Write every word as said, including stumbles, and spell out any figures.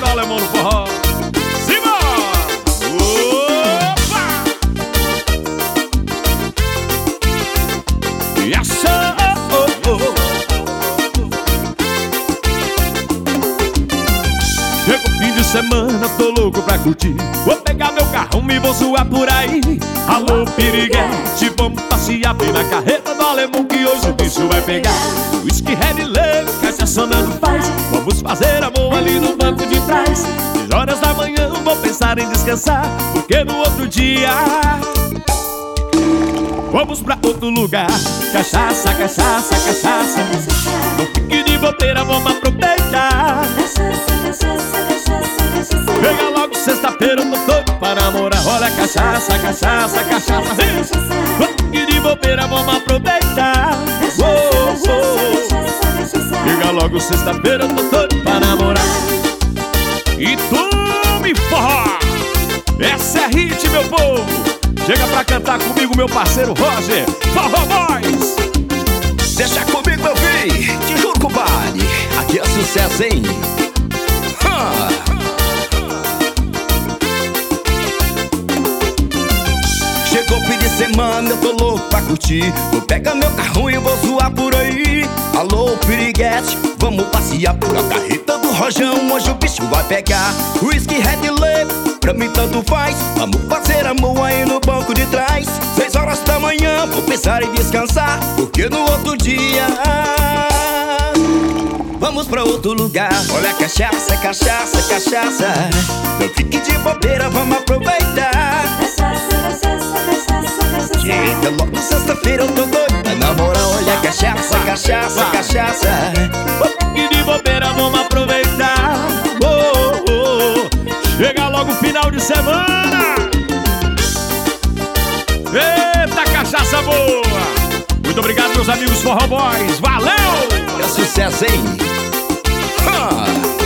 do alemão no forró. Simbora! Opa! E essa, oh, oh, oh. Chega o fim de semana, tô louco pra curtir. Vou pegar meu carrão e vou zoar por aí. Alô, piriguete, vamos passear pela carreta do alemão, que hoje o bicho vai pegar. Whisky, red label, caixa sonando faz. Vamos fazer amor ali no banco de trás. Seis horas da manhã vou pensar em descansar, porque no outro dia vamos pra outro lugar. Cachaça, cachaça, cachaça. Não fique de bobeira, vamos aproveitar. Chega logo sexta-feira, eu tô doido para namorar. Olha, cachaça, cachaça, cachaça. Não fique de bobeira, vamos aproveitar. Oh, oh. Chega logo sexta-feira, eu tô doido para namorar. E tu me forró. Essa é hit, meu povo. Chega pra cantar comigo, meu parceiro Roger. Forró Boys. Deixa comigo, meu filho. Te juro, compadre, aqui é sucesso, hein? Ha! Chegou o fim de semana, eu tô louco pra curtir. Vou pegar meu carro e vou zoar por aí. Alô, piriguete, vamos passear pela carreta do Rojão. Hoje o bicho vai pegar. Whisky, red label, pra mim tanto faz. Vamos fazer amor aí no banco de trás. Seis horas da manhã, vou pensar em descansar, porque no outro dia vamos pra outro lugar. Olha, cachaça, cachaça, cachaça. Não fique de bobeira, vamos aproveitar. Chega logo sexta-feira, eu tô doido pra namorar. Olha, cachaça, cachaça, cachaça. Não fique de bobeira, vamos aproveitar. Oh, oh, oh. Chega logo o final de semana. Eita, cachaça boa. Muito obrigado, meus amigos Forró Boys. Valeu! É sucesso, hein? Ha!